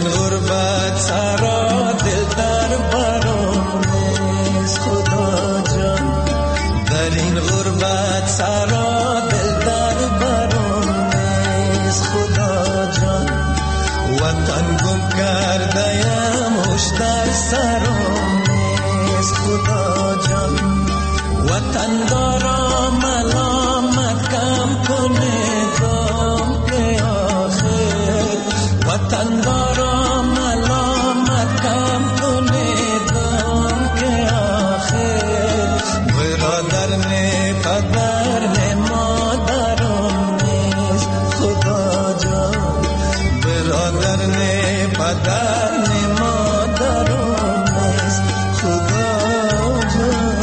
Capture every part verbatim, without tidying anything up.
غربت سرا دل در برام نیست خدا جان، در این غربت سرا دل در برام نیست خدا جان. وطن گم کردیم هوش در سرام نیست خدا جان. وطن دارا ملامت کم کنه گم که آخر، وطن دارا ملامت کم کنه گم که آخر. برادر نه پدر نه مادرم نیست خدا جان، برادر نه پدر نه مادرم نیست خدا جان.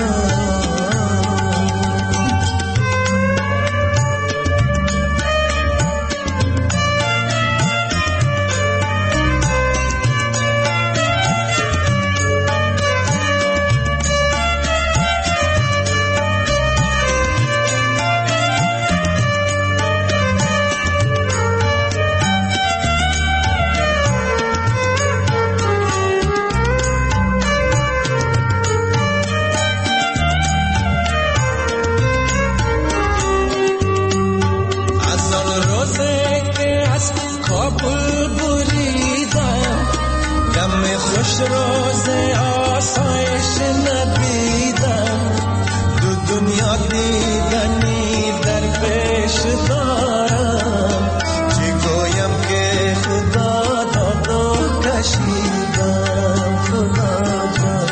خوش روز آسایش ندیدم، دو دنیا دیدنی در پیش دارم. چی گویم که خدا داد و کشیدم خدا جان.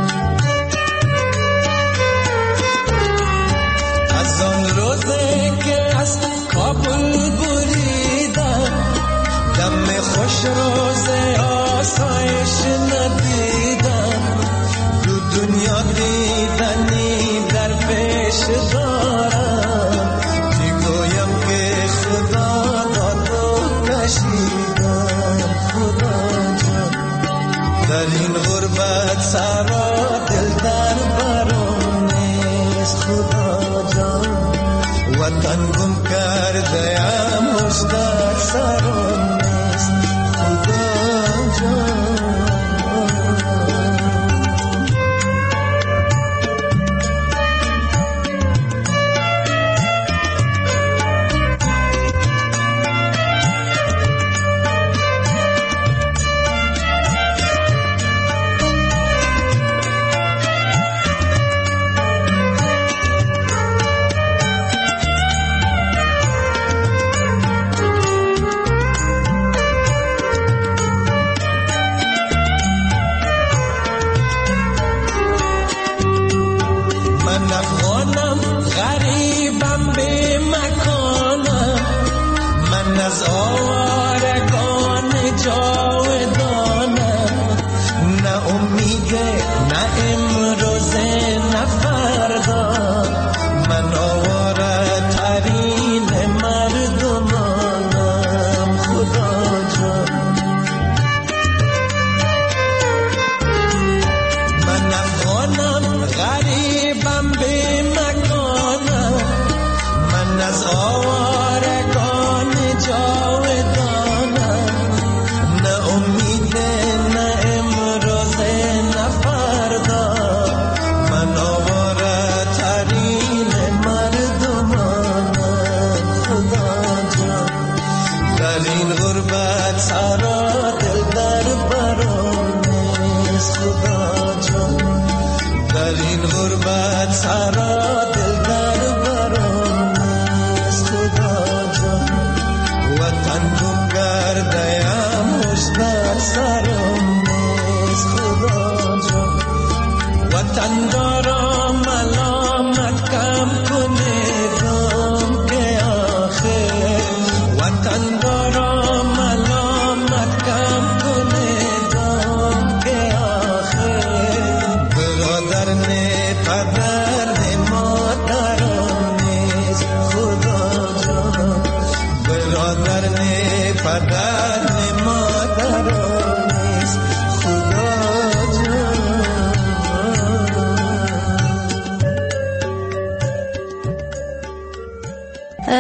از آن روزه که از کابل بریدم، دم خوش روز آسایش ندیدم، دو دنیا دیدنی در پیش دارم. چی گویم که خدا داد و کشیدم خدا جان. در این غربت سرا دل در برام نیست خدا جان. وطن گم کردیم هوش در سرم نیست خدا جان. من افغانم غریبم به مکانم، من از آوارگان جاودانم. نه امیده نه امروزه نه فردا، من آواره ترین مردمانم خدا جان. من افغانم غریبم به مکانم، من از آوارگان جاودانم. نه امیده نه امروزه نه فردا، من آواره ترین مردمانم خدا جان. در این غربت سرا دل در برام نیست خدا جان، در این غربت سرا دل در برام نیست خدا جان. وطن گم کردیم هوش در سرم نیست خدا جان. وطن دارا ملامت کم کنه گم که آخر، وطن دارا ملامت کم کنه گم که آخر. برادر نه پدر نه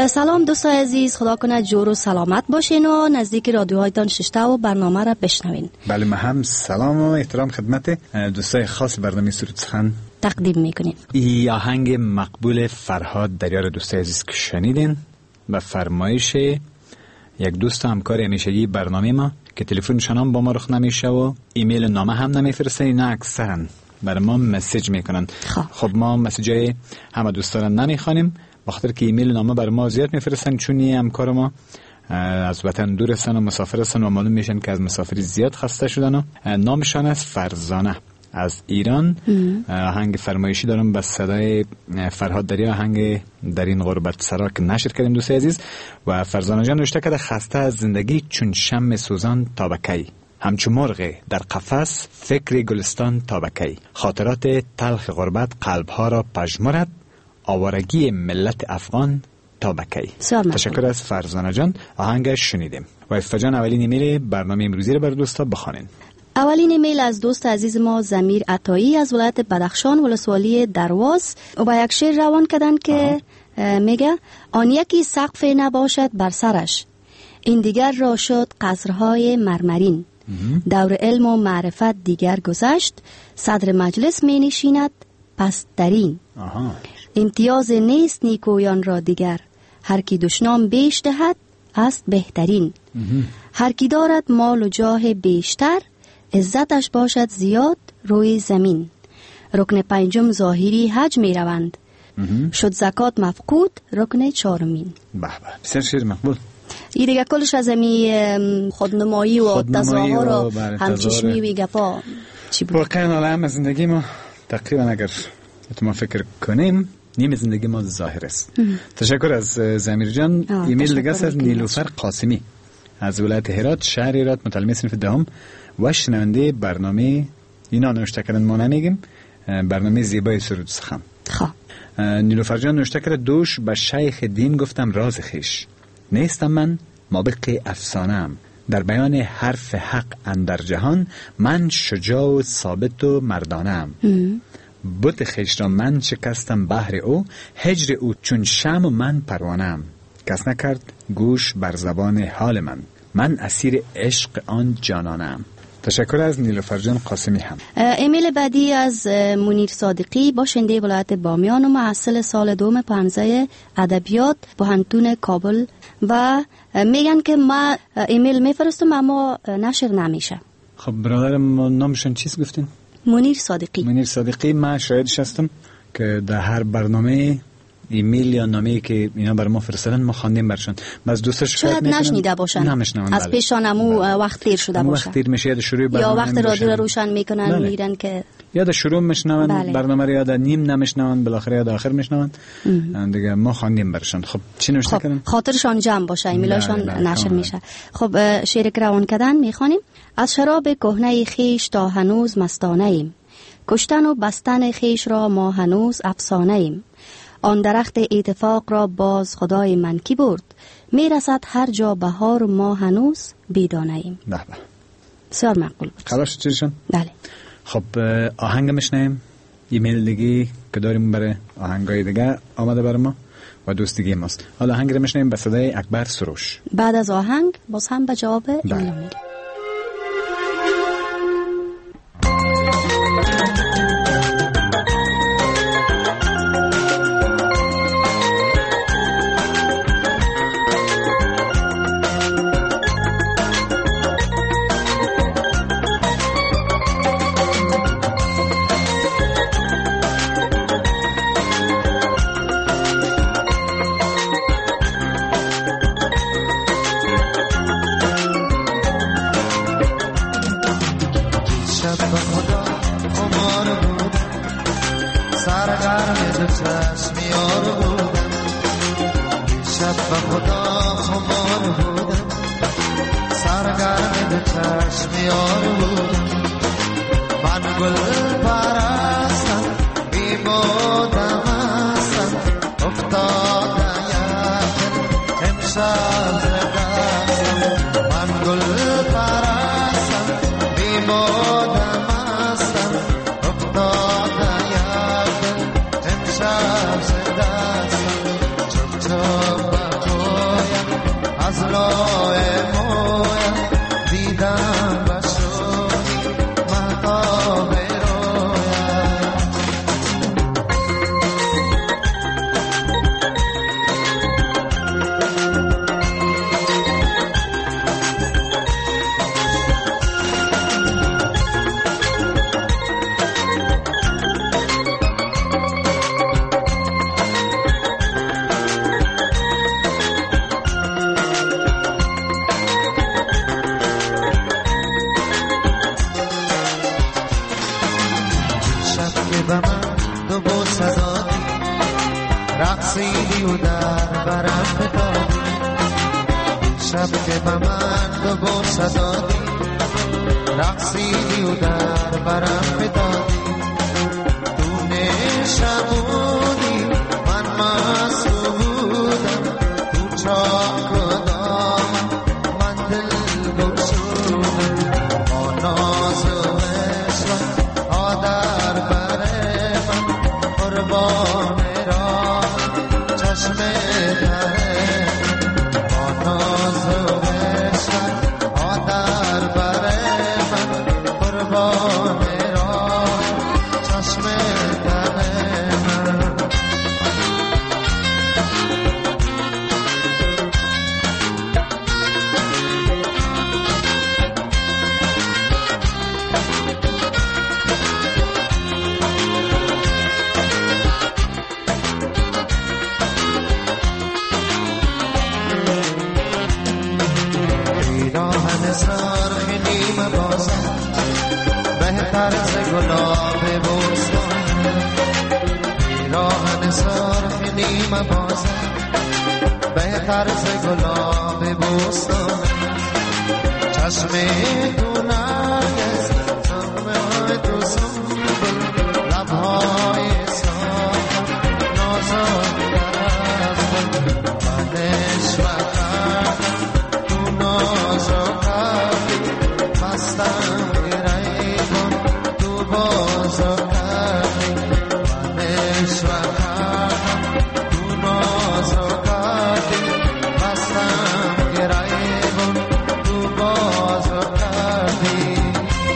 سلام دوستان عزیز، خدا کنه جور و سلامت باشین و نزدیک رادیوهایتان ششته و برنامه را بشنوین. بله، ما هم سلام و احترام خدمت دوستای خاص برنامه سرود سخن تقدیم میکنیم. ای آهنگ مقبول فرهاد دریار دوستای عزیز که شنیدین و فرمایش یک دوست همکار همیشگی برنامه ما که تلفنشان هم با ما رخ نمیشه و ایمیل نامه هم نمیفرستن، اینا اکثرا برای ما مسیج میکنن. خب, خب ما مسیجای همه دوستان نمیخوانیم بخاطر که ایمیل نامه برای ما زیاد میفرستن، چون این همکار ما از وطن دور هستن و مسافر هستن و معلوم میشن که از مسافری زیاد خسته شدن و نامشان است فرزانه از ایران. آهنگ فرمایشی دارم به صدای فرهاد دریا، آهنگ در این غربت سرا که نشر کردیم دوست عزیز. و فرزانه جان نوشته کرده خسته از زندگی چون شمع سوزان تا بکی، همچون مرغ در قفس فکر گلستان تا بکی، خاطرات تلخ غربت قلبها را پژمرد، آوارگی ملت افغان تا بکی. تشکر از فرزانه جان. آهنگش شنیدیم. و افجان اولین ایمیل برنامه امروزی رو بر دوستا بخوانین. اولین ایمیل از دوست عزیز ما زمیر عطایی از ولایت بدخشان ولسوالی درواز و با یک شعر روان کردن که میگه آن یکی سقف نباشد بر سرش، این دیگر را شد قصرهای مرمرین، دور علم و معرفت دیگر گذشت، صدر مجلس می نشیند پس درین، امتیاز نیست نیکویان را دیگر، هر کی دشنام بیش دهد است بهترین، هر کی دارد مال و جاه بیشتر، عزتش باشد زیاد روی زمین، رکن پنجم ظاهری حج می روند، شد زکات مفقود رکن چهارمین. به به، بسیار شعر مقبول. این دیگه کلش از امی خودنمایی و تظاهر و همچشمی و گپا چی بود؟ واقعا عالم از زندگی ما تقریبا اگر ما فکر کنیم نیم زندگی ما ظاهر است. تشکر از زمیر جان. ایمیل دیگه از نیلوفر قاسمی از ولایت هرات شهر هرات متعلم صنف دهم و شنونده برنامه اینا نوشته کردن، ما نمیگیم، برنامه زیبای سرود سخن. خب نیلوفر جان نوشته کرده دوش به شیخ دین گفتم راز خیش، نیستم من مابق افسانه‌ام، در بیان حرف حق اندر جهان من شجاع و ثابت و مردانه‌ام، بت خیش را من شکستم بحر او، هجر او چون شمع و من پروانه‌ام، کس نکرد گوش بر زبان حال من، من اسیر عشق آن جانانه‌ام. تشکر از نیلوفر جان قاسمی. هم ایمیل بعدی از منیر صادقی باشنده ولایت بامیان و محصل سال دوم پانزده ادبیات پوهنتون کابل و میگن که ما ایمیل میفرستم اما نشر نمیشه. خب برادرم نامشون چیز گفتین؟ منیر صادقی. منیر صادقی ما شاهدش هستم که در هر برنامه ایمیل یا نامه‌ای که اینا بر ما فرستادن ما خواندیم برشون. باز دوستش شاید نشنیده باشن، از پیشانمو وقت تیر شده باشه، وقت تیر میشه، شروع یا وقت رادیو روشن میکنن بله. میرن که یا در شروع میشنون بله. برنامه رو یا در نیم نمیشنون، بالاخره یا در آخر میشنون دیگه. ما خواندیم برشون. خب چی نوشته خب. کردن؟ خاطرشان جمع باشه، ایمیلاشون نشر میشه. خب شعر که روان کردن میخوانیم. از شراب کهنه خیش تا هنوز مستانه ایم، کشتن و بستن خیش را ما هنوز افسانه ایم، آن درخت اتفاق را باز خدای من کی برد، میرسد هر جا بهار ما هنوز بیدانه ایم. به به، بسیار معقول بود. خلاص چیزشون؟ بله. خب آهنگ میشنیم. ایمیل دیگه که داریم برای آهنگای دیگه آمده برای ما و دوست دیگه ماست. حالا آهنگ رو میشنیم به صدای اکبر سروش. بعد از آهنگ باز هم به جواب ایمیل میریم. Chop chop به من تو با صدا رقصیدی و در برم فتادی شب که به من تو با صدا رقصیدی و در برم فتادی تو نشمونی من مست بودم تو چاک و دام من دل گشودم با ناز و عشق آدر بر من قربان را چشم تره با ناز و عشق آدر بر من قربان را چشم تره من پیراهن سرخ نیم بازم بهتر ز گلاب بستان پیراهن سرخ نیم بازم بهتر ز گلاب بستان چشم تو نرگس سرمه تو سنبل لبهای صاف نازک از من منش و تو نازکتی مستم گریبان تو بازکتی منش و تو نازکتی مستم گریبان تو بازکتی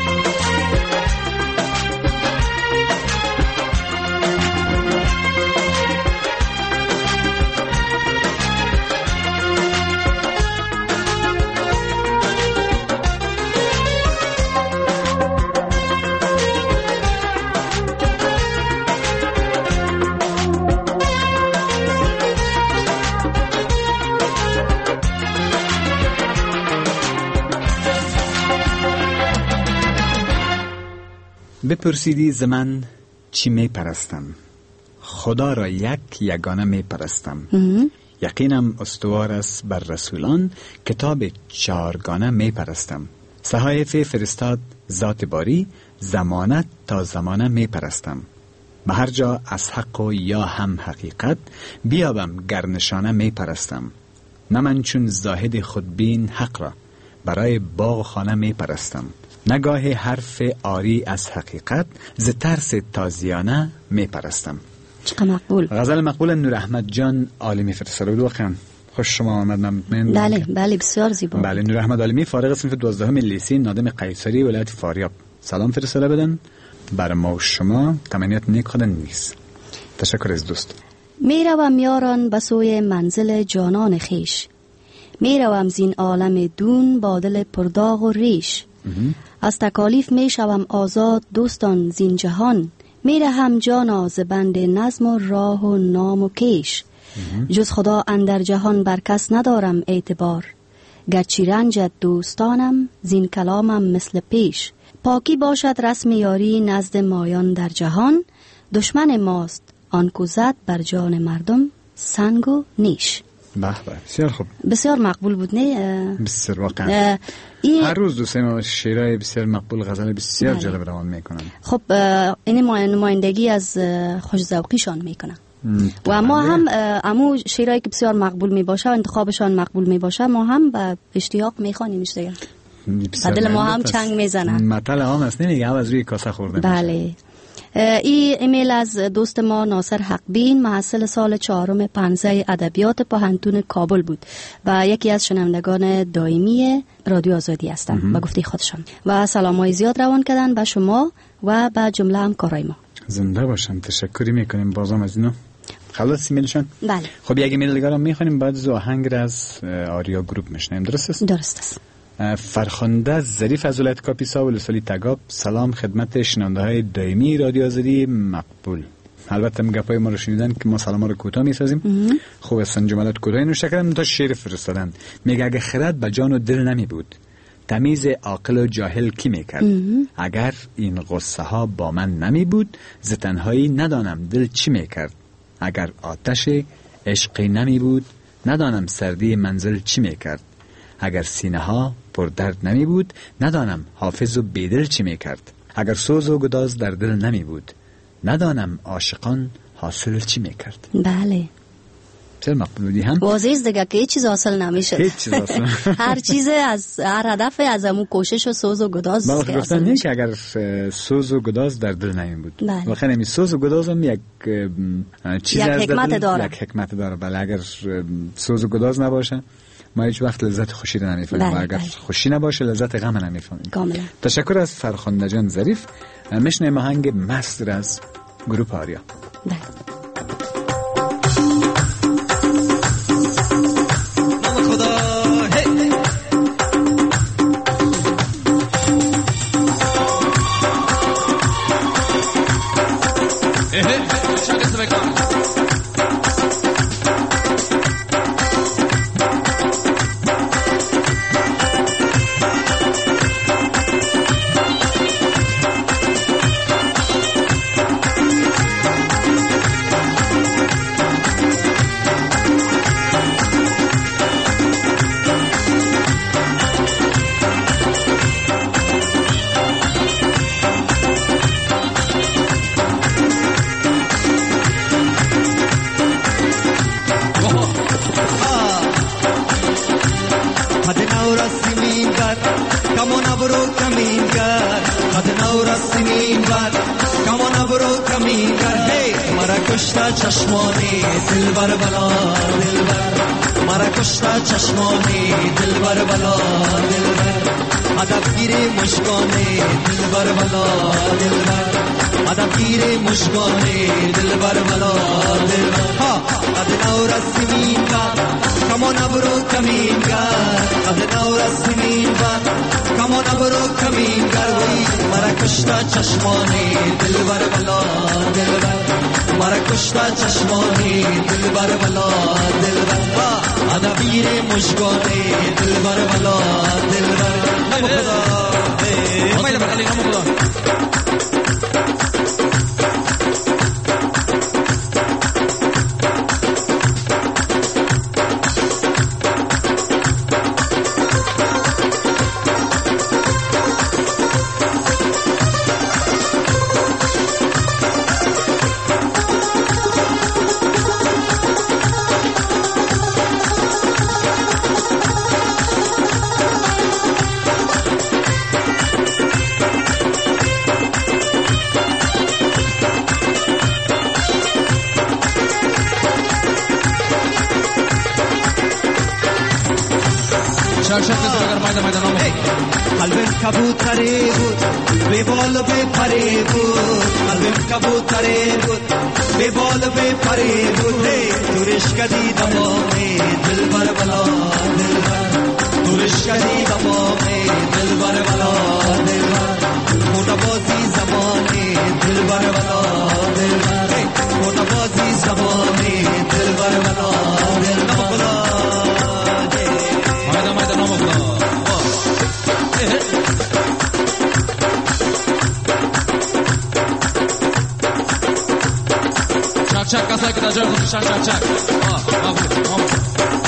بپرسیدی ز من چی می پرستم؟ خدا را یک یگانه می پرستم. یقینم استوار است بر رسولان، کتاب چارگانه می پرستم. صحایف فرستاد ذات باری، زمانت تا زمانه می پرستم. به هر جا از حق و یا هم حقیقت، بیابم گرنشانه می پرستم. نه من چون زاهد خودبین حق را، برای باغ و خانه می پرستم. نگاه حرف آری از حقیقت، ز ترس تازیانه می پرستم. چقدر مقبول. غزل مقبول نور احمد جان عالمی فرستاده بود. واقعا خوش شما آمد. من بله بله بسیار زیبا. بله نور احمد عالمی فارغ صنف دوازدهم لیسه نادم قیصری ولایت فاریاب سلام فرستاده بدن بر ما و شما. تمنیت نیک خدا نیست. تشکر از دوست. می روم یاران به سوی منزل جانان خیش، می روم زین عالم دون با دل پرداغ و ریش. از تکالیف می شوم آزاد دوستان زین جهان، می رهم جانا ز بند نظم و راه و نام و کیش. جز خدا اندر جهان بر کس ندارم اعتبار، گرچه رنجت دوستانم زین کلامم مثل پیش. پاکی باشد رسم یاری نزد مایان در جهان، دشمن ماست آن کو زد بر جان مردم سنگ و نیش. به به بسیار خوب. بسیار مقبول بود نه؟ بسیار واقعا. هر روز دوست ما شعرهای بسیار مقبول، غزل بسیار جالب روان میکنن. خب این نمایندگی از خوش‌ذوقیشان میکنن و ما هم امو شعرهایی که بسیار مقبول میباشه و انتخابشان مقبول میباشه ما هم به اشتیاق میخوانیمش دیگه. دل ما هم چنگ میزنن. مطلع هم است نمیگه از روی کاسه خورده. بله. ای ایمیل از دوست ما ناصر حقبین، محصل سال چهارم پنزه ادبیات پاهنتون کابل بود و یکی از شنوندگان دائمی رادیو آزادی هستند. با گفته خودشان و سلامای زیاد روان کردن به شما و به جمله همکارای ما. زنده باشن. تشکری میکنیم بازم از اینا. خلاص ایمیلشان؟ بله. خب یک ایمیل دیگه رو میخونیم بعد از آهنگ از آریا گروپ میشنیم. درست است؟ درست است. فرخنده ظریف از ولایت کاپیسا و لسالی تگاب. سلام خدمت شنونده های دائمی رادیو آزادی مقبول. البته گپای ما رو شنیدن که ما سلام رو کوتاه میسازیم. خوب است جملات کوتاه نوشته کردن تا شعر فرستادن. میگه اگه خرد به جان و دل نمی بود تمیز عاقل و جاهل کی میکرد؟ اگر این غصه ها با من نمی بود ز تنهایی ندانم دل چی میکرد. اگر آتش عشقی نمی بود ندانم سردی منزل چی میکرد. اگر سینه ها پر درد نمی بود ندانم حافظ و بیدل چی میکرد. اگر سوز و گداز در دل نمی بود ندانم عاشقان حاصل چی میکرد. بله چرا مقبول بودی هم؟ واضح است دیگه که هیچ چیز حاصل نمیشه. هیچ چیز حاصل هر چیز از هر هدف از همون کوشش و سوز و گداز ما که گفتن نه که اگر سوز و گداز در دل نمی بود. بله. واقعا این سوز و گداز هم یک چیز یک از حکمت دل داره. یک حکمت داره. بله اگر سوز و گداز نباشه ما هیچ وقت لذت خوشی رو نمیفهمیم. بله، و اگر بله. خوشی نباشه لذت غم رو نمیفهمیم. کاملا. تشکر از فرخنده جان ظریف. میشنیم آهنگ مست از گروه آریا. بله. چشمانی دلبر بلا دلبر مرا کشتا چشمانی دلبر بلا دلبر ادب گیری مشکانی دلبر بلا دلبر ادب گیری مشکانی دلبر بلا دلبر ها قد نور السمین بر کمان ابرو کمین گر قد نور السمین بر کمان ابرو کمین گر وی مرا کشتا چشمانی دلبر بلا دلبر مرا کشتا چشمانی دلبر بلا دلبر ادبیر مشکانی دلبر بلا دلبر نام خدا نام خدا نام خدا قلبم کبوتری بود بی بال و بی پری بود قلبم کبوتری بود بی بال و بی پری بود دورش کدی دماغی دلبر بلا دلبر دورش کدی دماغی دلبر بلا دلبر موتا بازی زمانی دلبر بلا دلبر موتا بازی زمانی دلبر بلا دلبر مایدا مایدا نام خدا چک چک کسایی که در جای خودشون چک چک آه آفرین آفرین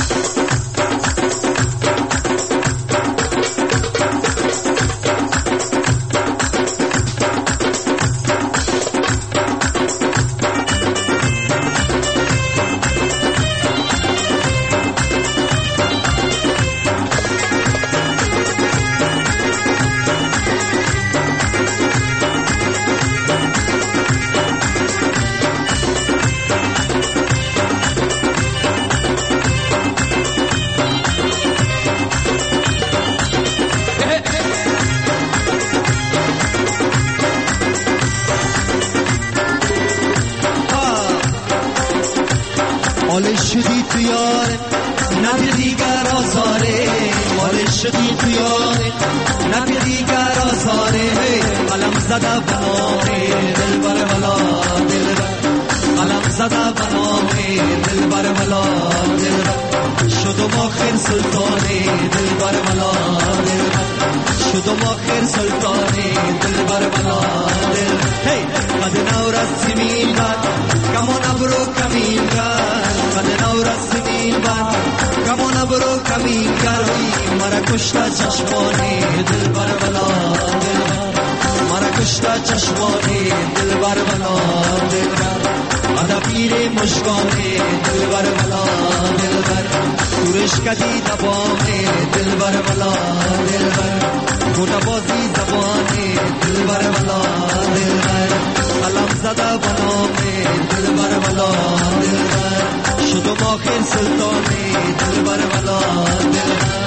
مال شدی تو یاره نبی دیگر آزاره مال شدی تو یاره نبی دیگر آزاره قلم زده بنامه دلبر بلا دلبر قلم زده بنامه دلبر بلا دلبر شدم آخر سلطانی دلبر بلا دلبر شدم آخر سلطانی دلبر بلا دلبر هی قد نورس زمین بر کمون ابرو کمین کر قد نورس زمین بر کمون ابرو کمین کر مرا کشتا چشمانی دلبر بلا دلبر مرا کشتا چشمانی دلبر بلا دلبر آدا پیر مشکانی دلبر بلا دلبر تورش کدی دبامی دلبر بلا دلبر گوتا بازی زبانی دلبر بلا دلبر قلم زده بنامی دلبر بلا دلبر شدم آخر سلطانی دلبر بلا دلبر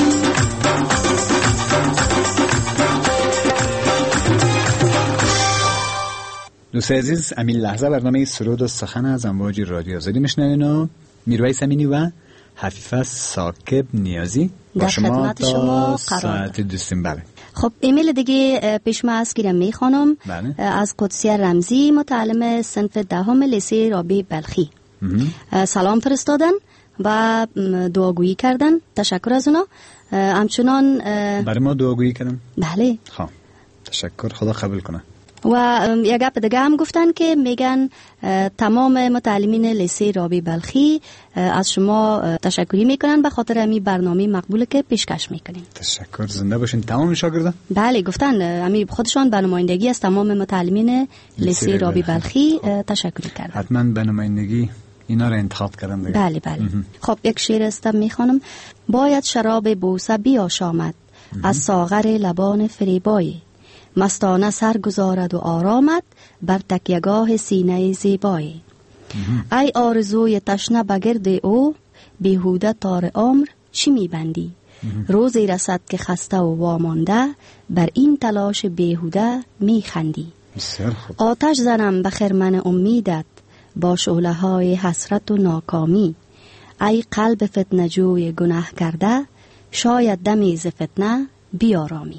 دوست عزیز، امین لحظه برنامه سرود و سخن از امواج رادیو آزادی میشنوین و میرویس امینی و حفیفه ثاقب نیازی در خدمت شما قرار ساعت دوستیم. بله. خب ایمیل دیگه پیش ما از که میخوانم. بله. از قدسیه رمزی، متعلم صنف دهم لیسه رابعه بلخی. سلام فرستادن و دعاگویی کردن. تشکر از اونا. همچنان برای ما دعاگویی کردن. بله. خب تشکر، خدا قبول کنه. و یک گپ دیگه هم گفتن که میگن تمام متعلمین لیسه رابعه بلخی از شما تشکری میکنن به خاطر امی برنامه مقبوله که پیشکش میکنین. تشکر، زنده باشین تمام شاگردان. بله گفتن امی خودشان به نمایندگی از تمام متعلمین لیسه رابعه بلخی تشکری کردن. حتما به نمایندگی اینا رو انتخاب کردن دیگه. بله بله. خب یک شعر است میخوانم. باید شراب بوسه بیاشامد از ساغر لبان فریبایی، مستانه سر گذارد و آرامد بر تکیهگاه سینه زیبایی. ای آرزوی تشنه بگرد او، بیهوده تار عمر چی میبندی؟ روزی رسد که خسته و وامانده بر این تلاش بیهوده میخندی. آتش زنم به خرمن امیدت با شعله های حسرت و ناکامی. ای قلب فتنه جوی گناه کرده، شاید دمی ز فتنه بیارامی.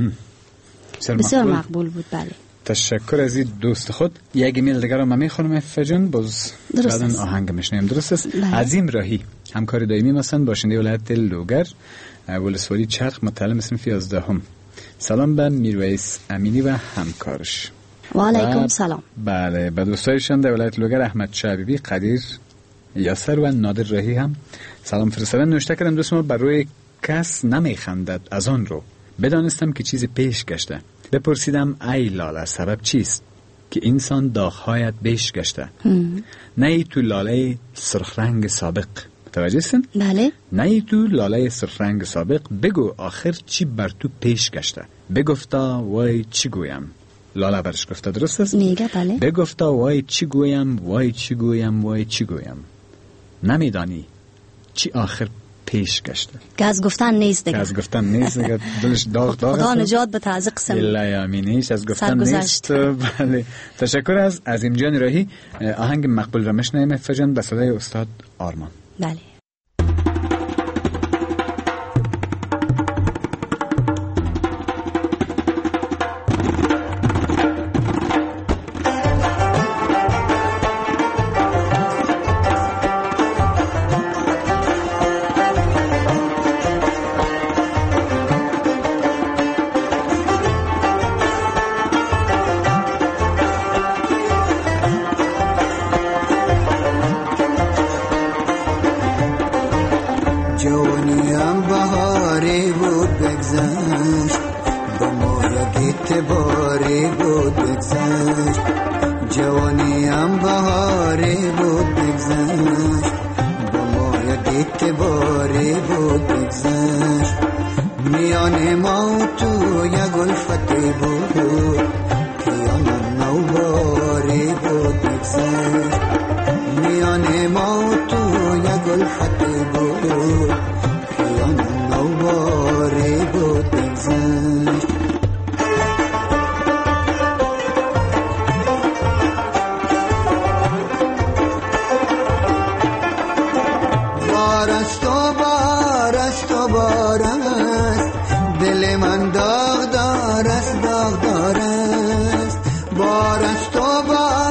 بسیار مقبول. مقبول بود. بله. تشکر از این دوست خود. یک ایمیل دیگر رو من میخونم فجن باز بعدن آهنگ میشنیم. درست است. بله. عظیم راهی همکار دائمی مثلا باشنده ولایت لوگر ولسوالی چرخ متعلم صنف یازدهم. سلام به میرویس امینی و همکارش. و علیکم سلام. بله به دوستایشان در ولایت لوگر احمد شعبی، قدیر یاسر و نادر راهی هم سلام فرستادن. نوشته کردم دوست ما بر روی کس نمیخندد از آن رو بدانستم که چیزی پیش گشته. بپرسیدم ای لاله سبب چیست که انسان داغ‌هایت بیش گشته؟ نه ای تو لاله سرخ رنگ سابق. متوجه هستین؟ بله. نه ای تو لاله سرخ رنگ سابق، بگو آخر چی بر تو پیش گشته؟ بگفتا وای چی گویم. لاله برش گفته. درست است؟ میگه بله. بگفتا وای چی گویم، وای چی گویم، وای چی گویم. نمیدانی چی آخر پیش گشته. که از گفتن نیست دیگه. از گفتن نیست دیگه. دلش داغ داغ است. خدا نجات به تعزیق قسم. الا یامینیش از گفتن نیست. بله. تشکر از عظیم جان راهی. آهنگ مقبول را میشنویم فجان به صدای استاد آرمان. بله.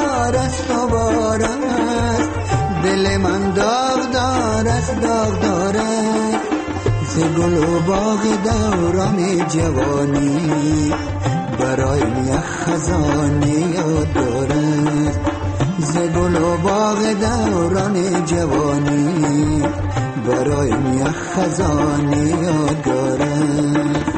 دل من داغ دار است، داغ دار گل و باغ دوران جوانی برای یک خزانه یاد دارد. ز گل و باغ دوران جوانی برای یک خزانه یاد دارد.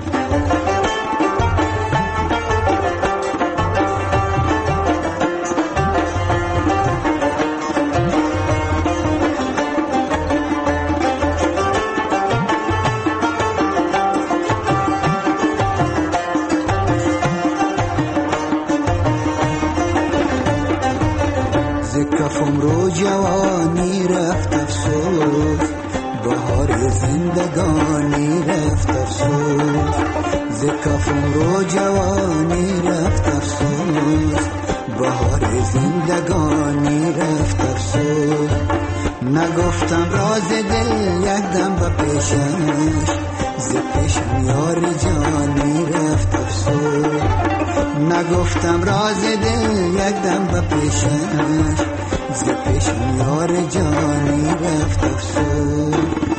کفم رو جوانی رفت افسوس، بهار زندگانی رفت افسوس. ز کفم رو جوانی رفت افسوس، بهار زندگانی رفت افسوس. نگفتم راز دل یک دم به پیشش، ز پیشم یار جانی رفت افسوس. نگفتم راز دل یک دم به پیشش، ز پیشم یار جانی رفت افسوس.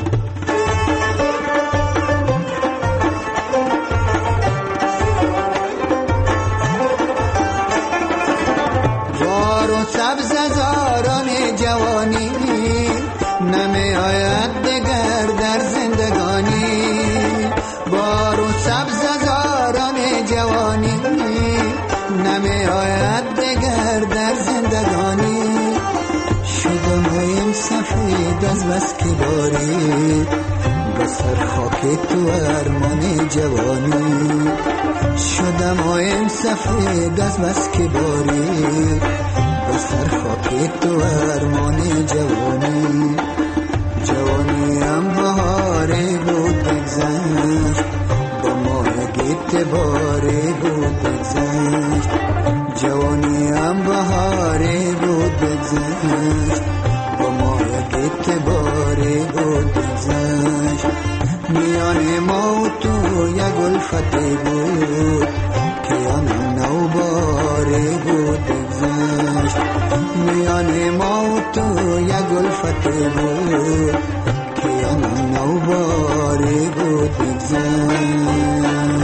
بار و سبز زاران جوانی نمی آید دگر در زندگانی. بار و سبز زاران جوانی نمی آید دگر در زندگانی. شدم هایم سفید از بس که باری بسر خاک تو ارمان جوانی. شدم هایم سفید از بس که باری بسر خاک تو ارمان جوانی. جوانی هم بهاره بود بگذشت، با ماه گیت باره بود بگذشت. جوانی هم بهاره بود بگذشت، با ماه گیت باره بود بگذشت. میان ما و تو یک الفتی بود که آنم نو باره بود بگذشت. میان ما و تو یک الفتی بود که آنم نو باره بود بگذشت.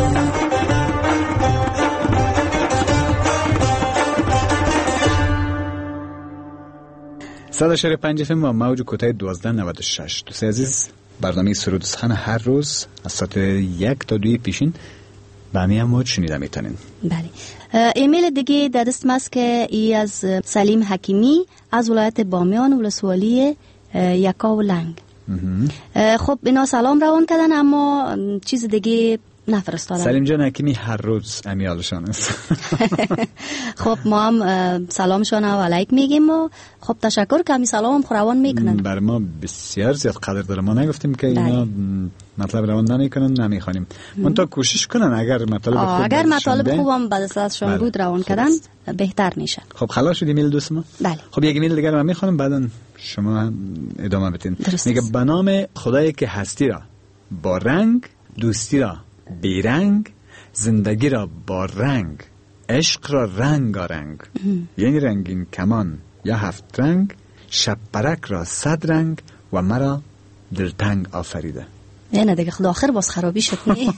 صد اشاره پنج فم و موج کوتاه دوازده نود و شش. دوست عزیز، برنامه سرود سخن هر روز از ساعت یک تا دوی پیشین به همین موج شنیده میتونین. بله. ایمیل دیگه در دستم است که ای از سلیم حکیمی از ولایت بامیان ولسوالی یکاو لنگ. خب اینا سلام روان کردن اما چیز دیگه نفرستادن. سلیم جان حکیمی هر روز امیالشان است. خب ما هم سلامشان و علیک میگیم و خب تشکر که همی سلام هم روان میکنن. بر ما بسیار زیاد قدر داره. ما نگفتیم که اینا مطلب روان نمیکنن نمیخوانیم. من تا کوشش کنن اگر مطلب خوب اگر مطلب خوبم بعد از ازشان بود روان کردن بهتر میشه. خب خلاص شد ایمیل دوست ما. بله. خب یک ایمیل دیگر من میخوانم بعدا شما ادامه بدین. میگه به نام خدایی که هستی را با رنگ، دوستی را بیرنگ، زندگی را با رنگ، عشق را رنگارنگ، یعنی رنگین کمان یا هفت رنگ، شب برک را صد رنگ و مرا دلتنگ آفریده. نه دیگه خدا آخر باز خرابی شد. نه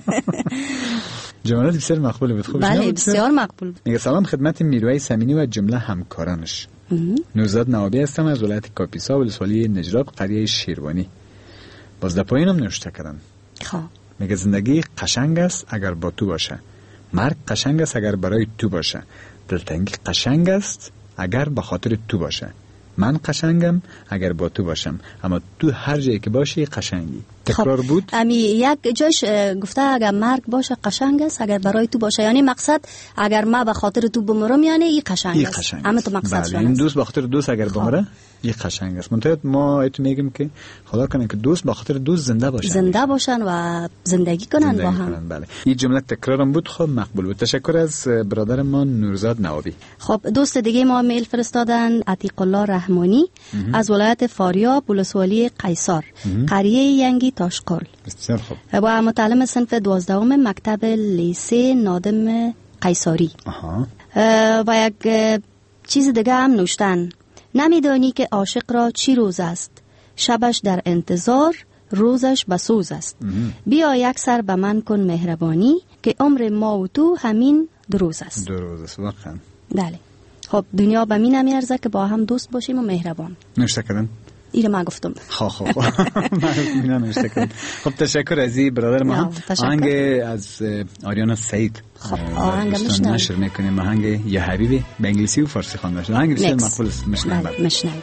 جملات بسیار مقبول بود. خوبش بله بسیار مقبول. میگه سلام خدمت میروی سمینی و جمله همکارانش. نوزاد نوابی هستم از ولایت کاپیسا ولسوالی نجراب قریه شیروانی. باز در پایینم نوشته کردن. خب میگه زندگی قشنگ است اگر با تو باشه، مرگ قشنگ است اگر برای تو باشه، دلتنگی قشنگ است اگر به خاطر تو باشه، من قشنگم اگر با تو باشم، اما تو هر جایی که باشی قشنگی. تکرار خب. بود. امی یک جاش گفته اگر مرگ باشه قشنگ است اگر برای تو باشه، یعنی مقصد اگر ما به خاطر تو بمرم یعنی این قشنگ است. اما تو مقصد بله. این دوست به خاطر دوست اگر خب. بمره این قشنگ است. منتها ما ایتو میگیم که خدا کنه که دوست به خاطر دوست زنده باشن، زنده باشن و زندگی کنن زندگی با هم کنن. بله. این جمله تکرارم بود. خب مقبول بود. تشکر از برادر ما نورزاد نوابی. خب دوست دیگه ما میل فرستادن عتیق الله رحمانی امه. از ولایت فاریاب ولسوالی قیصر قریه ینگی تاشقال. بسیار خوب. و متعلم صنف دوازدهم مکتب لیسه نادم قیصری. آها. و یک چیز دیگه هم نوشتن: نمیدانی که عاشق را چی روز است، شبش در انتظار، روزش به سوز است. بیا یک سر به من کن مهربانی که عمر ما و تو همین دو روز است. دو روز است واقعا. بله. خب دنیا به می نمیارزه که با هم دوست باشیم و مهربان. نوشته کردن؟ ایره ما گفتم. خب خب من نوشته کردم. خب تشکر از این برادر ما. آهنگ از آریانا سعید. خب آهنگ میشنویم. نشر میکنیم آهنگ یا حبیبی به انگلیسی و فارسی خوانده شده. آهنگ بسیار مقبول است. میشنویم. بله میشنویم.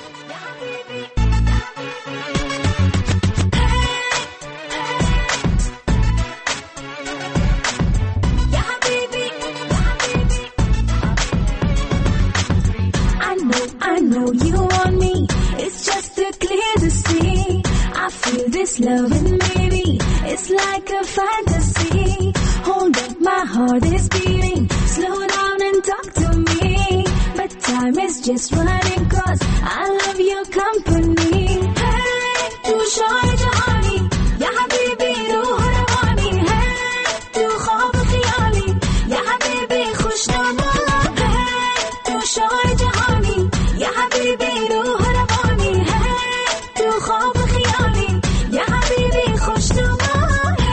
This loving baby, it's like a fantasy. Hold up, my heart is beating. Slow down and talk to me. But time is just running 'cause I love your company. Hey, tu shoy jahani, ya habibi ruh rawani. Hey, tu khwab khayali, ya habibi khushnama. Hey, tu shoy jahani, ya habibi ruh rawani. Hey, tu khwab khayali. يا حبيبي خوش نما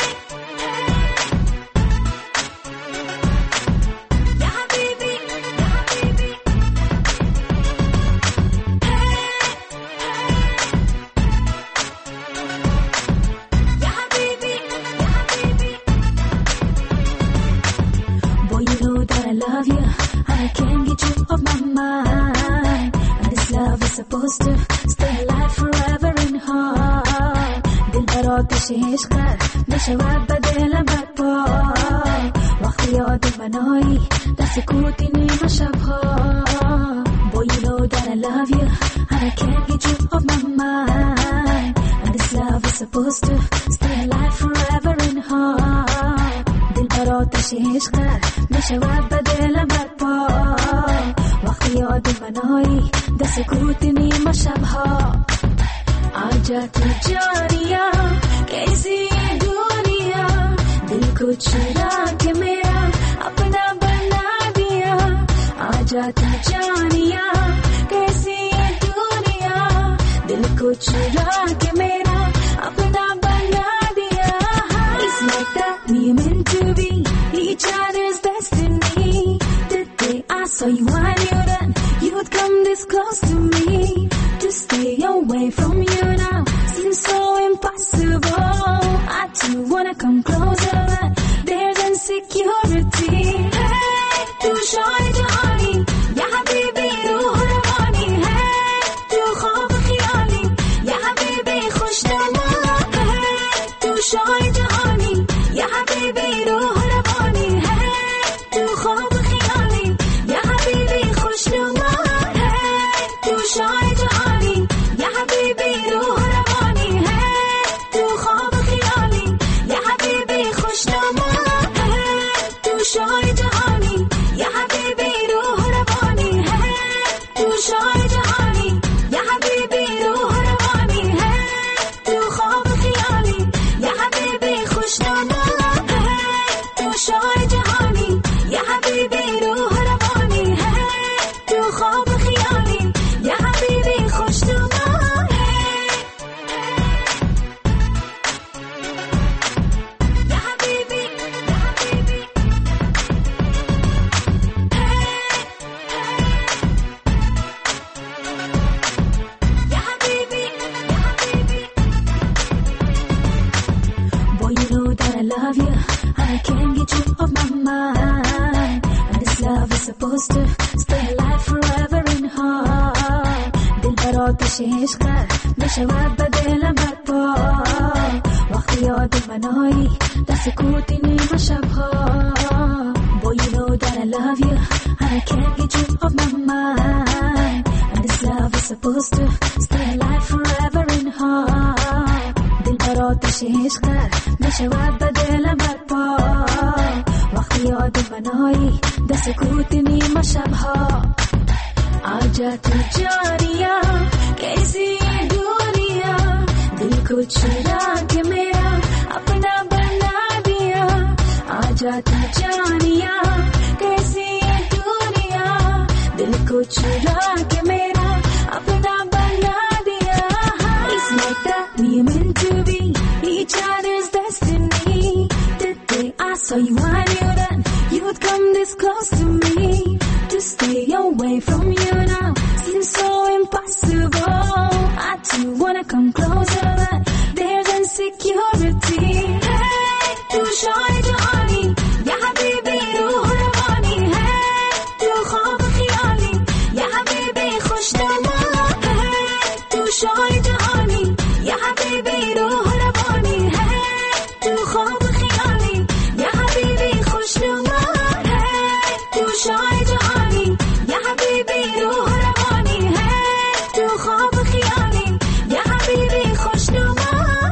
يا حبيبي يا حبيبي يا حبيبي يا حبيبي Boy, you know that I love you. I can't get you off my mind. And this love is supposed to stay alive forever in heart. آتش عشقت بشود بدل برپا وقتی یاد منایی در سکوتی نیمه شبها Boy, you know that I love you and I can't get you off my mind. And this love is supposed to stay alive forever in heart. دل بر آتش عشقت بشود بدل برپا وقتی یاد منایی در سکوتی نیمه شبها आजा तू जानिया कैसी ये दुनिया दिल को चुरा के मेरा अपना बना दिया आजा तू जानिया कैसी ये दुनिया दिल को चुरा के मेरा अपना बना दिया It's like that we meant to be each other's destiny. The day I saw you I knew that you would come this close to me. To stay away from you now seems so impossible. I too wanna come closer, but there's insecurity. Hey, tu shoy jahani, ya habibi ruh rawani. Hey, tu khwab khayali, ya habibi khushnama. Hey, tu shoy jahani, ya habibi ruh rawani. Hey, tu khwab khayali, ya habibi khushnama. Hey, tu shoy jahani, ya habibi ruh rawani. Hey, tu khwab khayali, ya habibi khushnama. Hey, tu shoy jahani, ya habibi ruh rawani. Hey, tu shoy jahani, ya habibi ruh rawani. Hey, tu khwab khayali, ya habibi khushnama. Hey, tu shoy jahani, ya habibi ruh rawani. Hey, tu khwab khayali, ya habibi khushnama. Ya habibi, ya habibi. Ya habibi, ya habibi. Boy, you know that I love you and I can't get you off my mind. And this love is supposed to stay alive forever in heart. دل بر آتش عشقت بشود بدل برپا وقتی یاد منایی در سکوتی نیمه شبها Boy, you know that I love you and I can't get you off my mind. And this love is supposed to stay alive forever in heart. دل بر آتش عشقت بشود بدل برپا وقتی یاد منایی در سکوتی نیمه شبها आजा तू जानिया कैसी ये दुनिया दिल को चुरा के मेरा अपना बना दिया आजा तू जानिया कैसी ये दुनिया दिल को चुरा के मेरा अपना बना दिया It's like that we meant to be close to me. To stay away from you now seems so impossible. I too wanna come closer, but there's insecurity. Hey, tu shine jahani, ya habibi ruh rawani. Hey, tu khwab khiyali, ya habibi khush dama. Hey, tu shine jahani, ya habibi ruh rawani. Hey, tu khwab khiyali, ya habibi khush dama. Hey, tu shine jahani, ya habibi ruh rawani. Hey, tu khwab khiyali, ya habibi khush dama.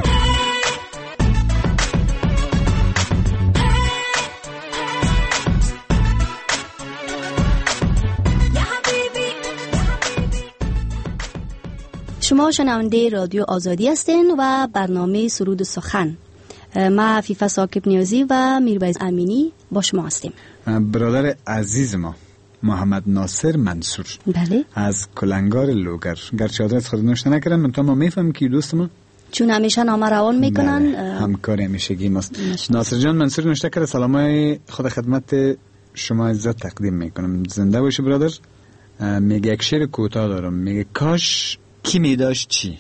شما شنونده رادیو آزادی هستین و برنامه سرود سخن. ما عفیفه ثاقب نیازی و میربایز امینی با شما هستیم. برادر عزیز ما محمد ناصر منصور بله از کلنگار لوگر، گرچه آدرس خود نوشته نکردم، منتها ما میفهمیم که دوست ما چون همیشه نامه روان میکنن. همکار همیشگی ماست. ناصر جان منصور نوشته کرده سلامای خود خدمت شما عزت تقدیم میکنم. زنده باشی برادر. میگه یک شعر کوتاه دارم، میگه کاش کی می داشت چی؟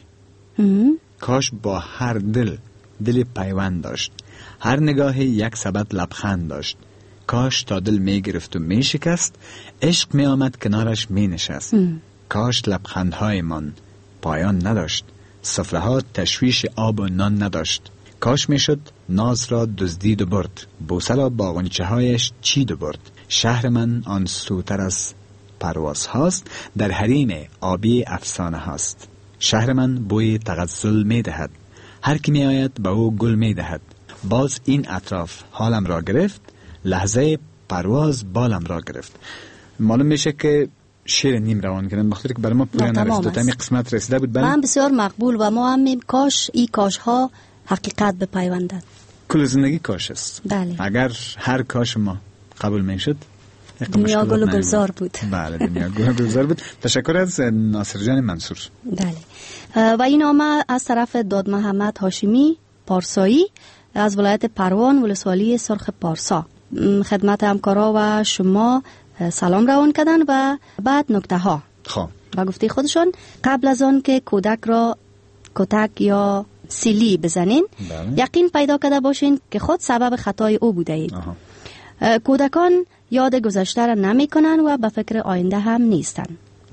کاش با هر دل دل پیوند داشت، هر نگاه یک سبد لبخند داشت. کاش تا دل می گرفت و می شکست، عشق می آمد کنارش می نشست. کاش لبخندهای من پایان نداشت، سفره ها تشویش آب و نان نداشت. کاش می شد ناز را دزدید و برد، بوسه را با غنچه هایش چید و برد. شهر من آن سوتر از پرواز هاست، در حریم آبی افسانه هاست. شهر من بوی تغزل می دهد، هر کی می آید به او گل می دهد. باز این اطراف حالم را گرفت، لحظه پرواز بالم را گرفت. معلوم میشه که شعر نیم روان کردن، بخاطر که برای ما پویا نرسید تا این قسمت رسیده بود. من بسیار مقبول و ما هم کاش این کاش ها حقیقت بپیوندد. کل زندگی کاش است. بله. اگر هر کاش ما قبول میشد دنیا گل و گلزار بود. بله دنیا گل و گلزار بود. تشکر از ناصر جان منصور. بله. و این نامه از طرف داد محمد هاشمی پارسایی از ولایت پروان ولسوالی سرخ پارسا. خدمت همکارا و شما سلام روان کردن و بعد نکته ها خب و گفته خودشان قبل از آن که کودک را کتک یا سیلی بزنین بله. یقین پیدا کرده باشین که خود سبب خطای او بوده اید. کودکان یاد گذشته را نمی کنن و به فکر آینده هم نیستن.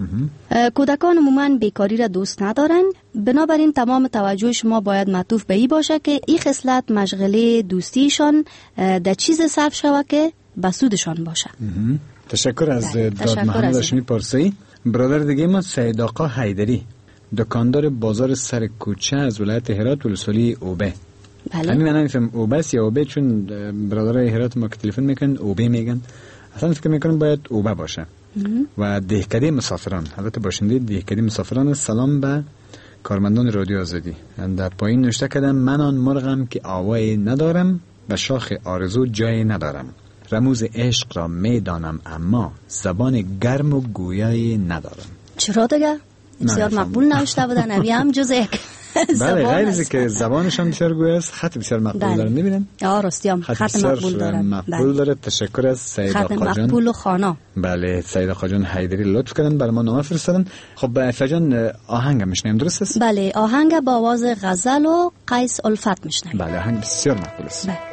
کودکان عموماً بیکاری را دوست ندارن، بنابراین تمام توجه شما باید معطوف به این باشه که این خصلت مشغله دوستیشان در چیز صرف شود که به سودشان باشه. تشکر از داد محمد هاشمی پارسایی. برادر دیگه ما سید آقا حیدری، دکاندار بازار سر کوچه از ولایت هرات ولسوالی اوبه. بله. همین من نمیفهم اوبه یا اوبه، چون برادرای هرات ما که تلفن میکنن اوبه میگن، اصلا فکر میکنم باید اوبه باشه. و دهکده مسافران، البته باشنده دهکده مسافران. سلام به کارمندان رادیو آزادی. در پایین نوشته کردم من آن مرغم که آوایی ندارم و شاخ آرزو جای ندارم. رموز عشق را میدانم اما زبان گرم و گویایی ندارم. چرا دیگه؟ بسیار مقبول نوشته بودن، اوی هم جز یک بله غیر از که زبانشان بسیار گوی است، خط بسیار مقبول داره. میبینن؟ آه راستی هم خط, خط مقبول داره. مقبول داره. تشکر از سید آقا جان. خط مقبول و خانا. بله سید آقا جان حیدری لطف کردن برای ما نامه فرستادن. خب عفیفه جان آهنگ میشنیم درست است؟ بله آهنگ با آواز غزل و قیس الفت میشنیم. بله آهنگ بسیار مقبول است. بله.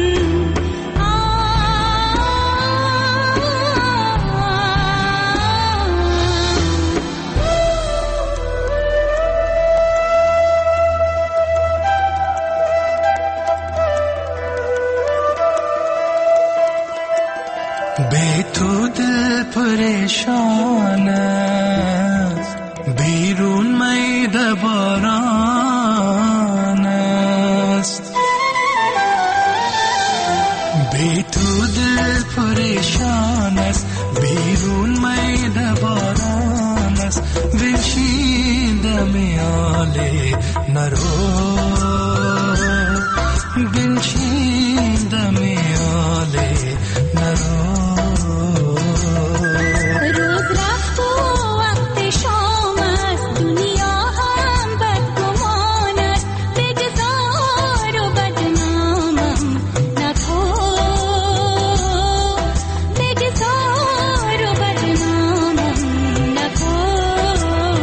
ah میاله نرو بنشین دم میاله نرو روز رفت و وقت شام است دنیا هم بدگمان است بگذار و بدنامم نکن بگذار و بدنامم نکن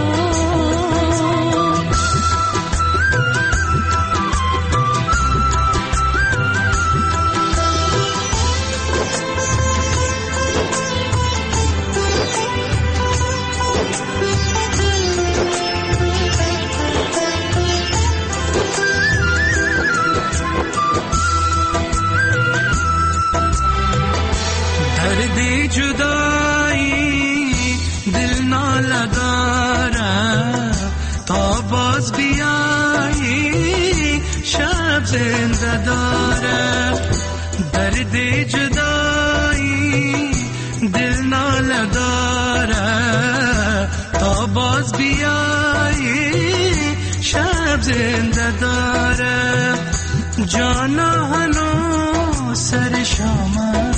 درد جدایی دل ناله داره تا باز بیایی شب زنده داره درد جدایی دل ناله داره تا باز بیایی شب زنده داره جانا هنو سر شامه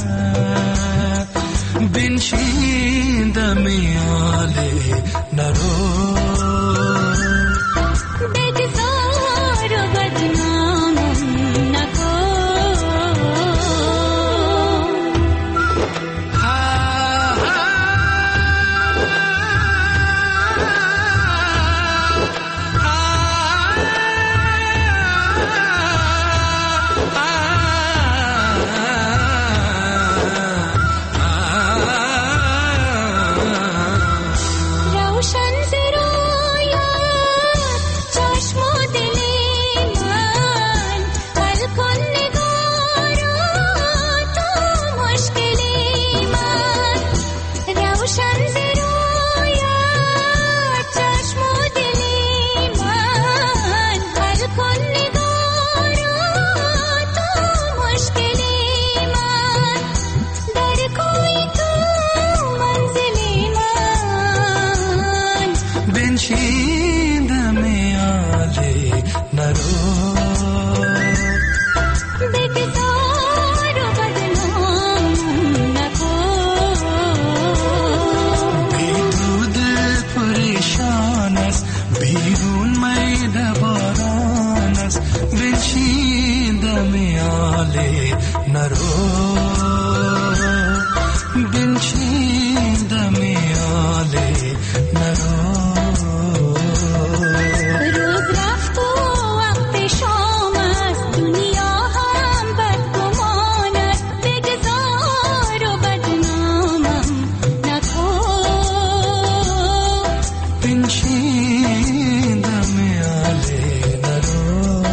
بنشین دم میاله نرو بگذار و بدنامم نکن روشن ز رویت چشم و دل من حل کن نگارا تو مشکل من روشن ز رویت چشم و دل من حل کن نگارا تو مشکل من در کوی تو منزل من بنشین دم میاله نرو بگذار و بدنامم نکن بی تو دل پریشان است بیرون میده باران است بنشین دم میاله نرو بنشین دم میاله نرو روز رفت و وقت شام است دنیا هم بدگمان است بگذار و بدنامم نکن بنشین دم میاله نرو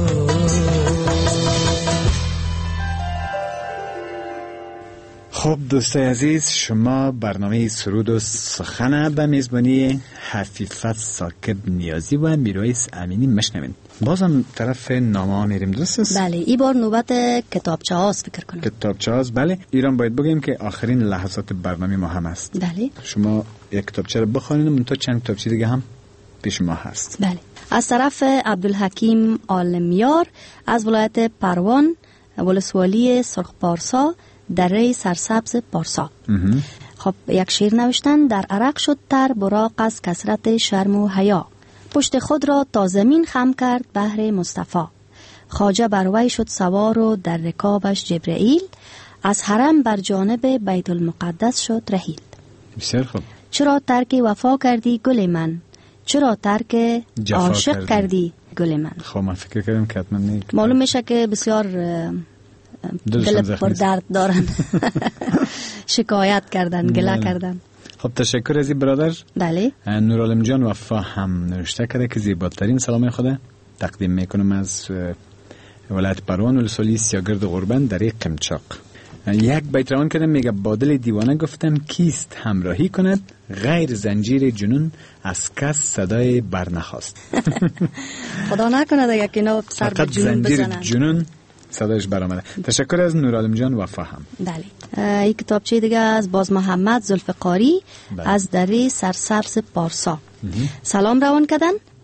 خب دوستای عزیز، شما برنامه سرود و سخن به میزبانی حفیفت ساکب نیازی و میرایس امینی مشنوین. بازم طرف نامه میریم دوست. بله، این بار نوبت کتابچه هاست فکر کنم. کتابچه هاست، بله. ایران باید بگیم که آخرین لحظات برنامه ما هم است. بله. شما یک کتابچه رو بخونید و من تا چند کتابچه دیگه هم پیش ما هست. بله. از طرف عبدالحکیم عالمیار از ولایت پروان، ولسوالی سرخ پارسا، دره سرسبز پارسا. خب یک شعر نوشتن: در عرق شد تر براق از کثرت شرم و حیا، پشت خود را تا زمین خم کرد بحر مصطفی. خواجه بر وی شد سوار و در رکابش جبرئیل، از حرم بر جانب بیت المقدس شد رحیل. بسیار خوب. چرا ترک وفا کردی گل من، چرا ترک عاشق کردی. کردی گل من. خب من فکر کردم که حتما نیک. معلوم میشه که بسیار دل پر درد دارن. شکایت کردن، گله کردن. خب تشکر از این برادر. بله. نورالم جان وفا هم نوشته کرده که زیباترین سلام خود تقدیم میکنم از ولایت پروان ولسوالی سیاگرد غربن در قمچاق. یک بیت روان کردم، میگه با دل دیوانه گفتم کیست همراهی کند، غیر زنجیر جنون از کس صدای برنخواست. خدا نکنه دیگه که اینا سر به جنون بزنن. جنون صدایش برآمده. تشکر از نورالم جان وفا هم. بله. یک کتابچه دیگه از باز محمد ذوالفقاری از دره سرسبز پارسا. سلام روان کردن.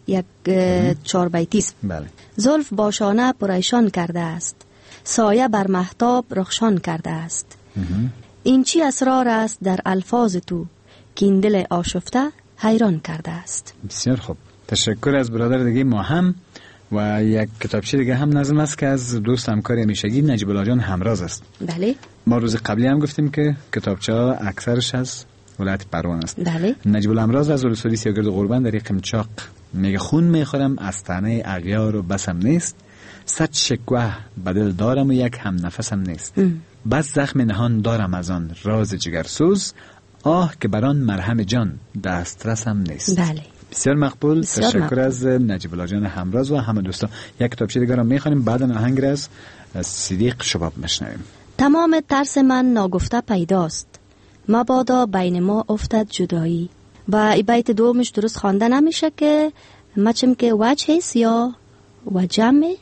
یک چهار بیتی است. بله. زلف باشانه پریشان کرده است، سایه بر مهتاب رخشان کرده است. این چی اسرار است در الفاظ تو، که این دل آشفته حیران کرده است. بسیار خوب، تشکر از برادر دیگه ما هم. و یک کتابچه دیگه هم نظم است که از دوست همکار همیشگی نجیب الله جان همراز است. بله. ما روز قبلی هم گفتیم که کتابچه ها اکثرش از ولایت پروان است. بله. نجیب الله همراز از ولسوالی سیاگرد قربان در قمچاق میگه خون میخورم از تنه اغیار و بسم نیست، صد شکوه بدل دارم و یک هم نفسم نیست. ام. بس زخم نهان دارم از آن راز جگرسوز، آه که بران مرهم جان دسترسم نیست. بله. بسیار مقبول. بسیار تشکر مقبول. از نجیب الله جان همراز و همه دوستان. یک کتابچه دیگر رو میخوانیم، بعد آهنگ از صدیق شباب میشنویم. تمام ترس من ناگفته پیداست، مبادا بین ما افتد جدایی. و ای بیت دومش درست خوانده نمیشه که مچم که وجه هست یا وجمه.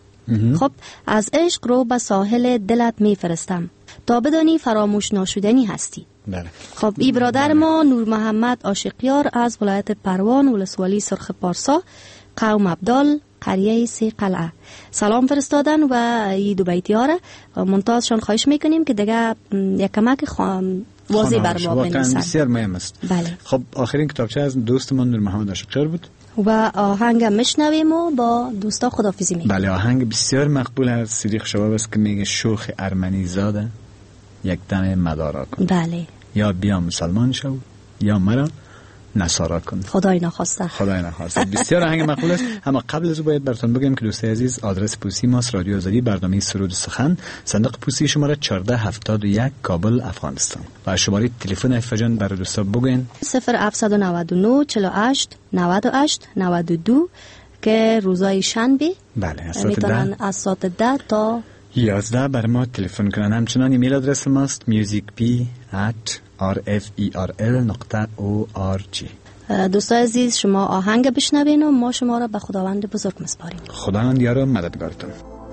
خب از عشق رو به ساحل دلت میفرستم، تا بدانی فراموش ناشدنی هستی. بله. خب ای برادر ما نور محمد عاشقیار از ولایت پروان ولسوالی سرخ پارسا قوم عبدال قریه سی قلعه سلام فرستادن و ای دو بیتیاره منتازشان خواهش میکنیم که دیگه یک کمک خواهم واضح بر ما بنویسن. بسیار مهم است. بله. خب آخرین کتابچه از دوستمون نور محمد عاشقیار بود و آهنگ میشنویم و با دوستا خداحافظی میکنیم. بله. آهنگ بسیار مقبول از صدیق شباب است که میگه شوخ ارمنی زاده یک دم مدارا کن. بله. یا بیا مسلمان شو یا مرا نصارا کن. خدای نخواسته. خدای نخواسته. بسیار آهنگ مقبول است. اما قبل از او باید براتون بگم که دوستای عزیز آدرس پوستی ماست رادیو آزادی برنامه سرود سخن، صندوق پوستی شماره چهارده هفتاد و یک کابل افغانستان. و شماره تلفن افجان برای دوستا بگین صفر هفتصد و نود و نه چهل و هشت نود و هشت نود و دو که روزای شنبه بله از ساعت میتونن ده از ساعت ده تا یازده بر ما تلفن کنن. همچنان ایمیل آدرس ماست musicp at rferl نقطه org. دوستای عزیز شما آهنگ بشنوین و ما شما را به خداوند بزرگ مسپاریم. خداوند یار و مددگارتون.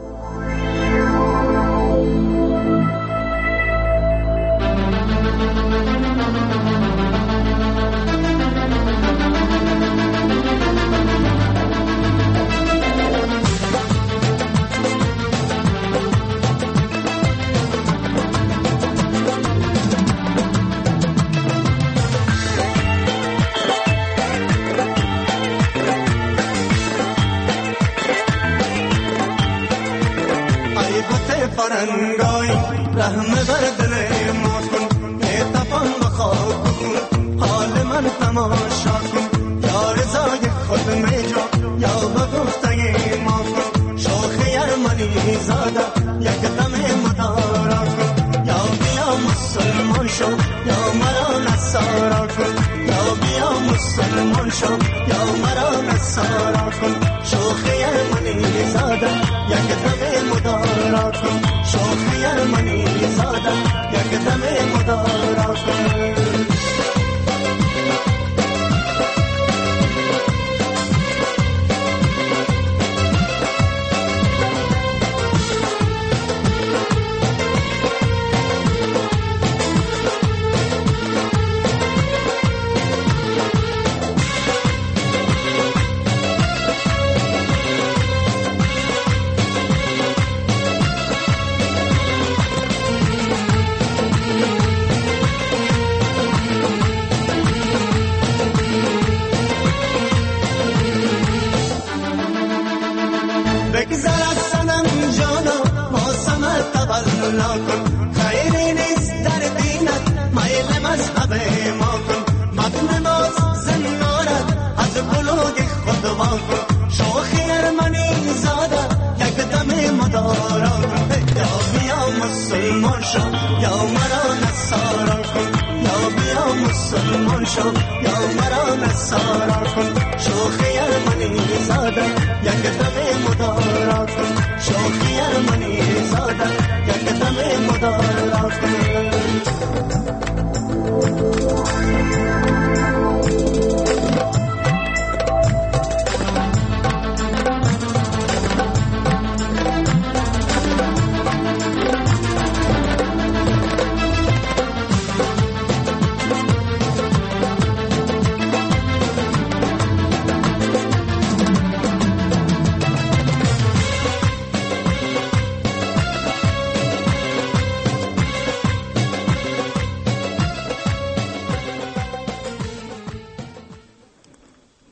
فرنگای رحم بر دل ما کن، اتفاق بخواه کن، حال من تماشا کن، یا رضای خود میجا یا بگفته ما کن، شوخ ارمنی زاده یک دم مدارا کن، یا بیا مسلمان شو یا مرا نصارا کن، یا بیا مسلمان شو یا مرا نصارا کن، شوخ ارمنی زاده یک دم مدارا کن، شوخی ارمنی زاده یک دم مدارا کن.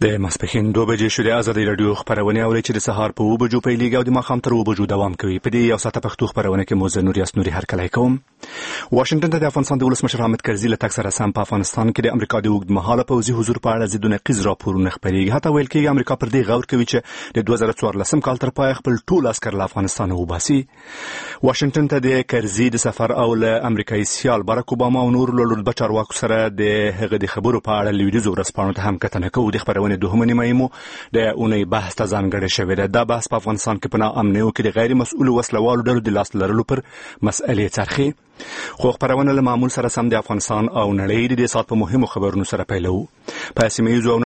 د ماسپښین دوه بجې شوې. ازادي راډیو خبرونه اوري چې د سهار په اوه بجو پیلېږي او د ماښام تر اوه بجو دوام کوي. په دې یو ساعته پښتو خبرونه کې موزه نور یاس نوري هرکلی کوم. واشنگټن ته د افغانستان د ولسمشر حامد کرزي له تک سره سم په افغانستان کې د امریکا د اوږدمهاله پوځي حضور په اړه ضد نقیض راپورونه خپرېږي. حتی ویل کېږي امریکا پر دې غور کوي چې د دوه زره څوارلسم کال تر پایه خپل ټول عسکر له افغانستان وباسي. واشنگټن ته د کرزي د سفر او له امریکایي سیال باراک اوباما او نور لوړ چارواکو سره د هغه د خبرو په اړه لویدیځو ورځپاڼو ته هم کتنه کوو. د خبرونه دوهمه نیمه مو د اونۍ بحث ته ځانګړې شوې ده. دا بحث په افغانستان کې په ناامنۍ کې د غیر مسؤلو وسلوالو ډلو د لاس لرلو پر مسئلې څرخي. خو خبرونه له معمول سره سم د افغانستان او نړۍ د دې سات په مهمو خبرونو سره پیلو. په سیمه ییزو او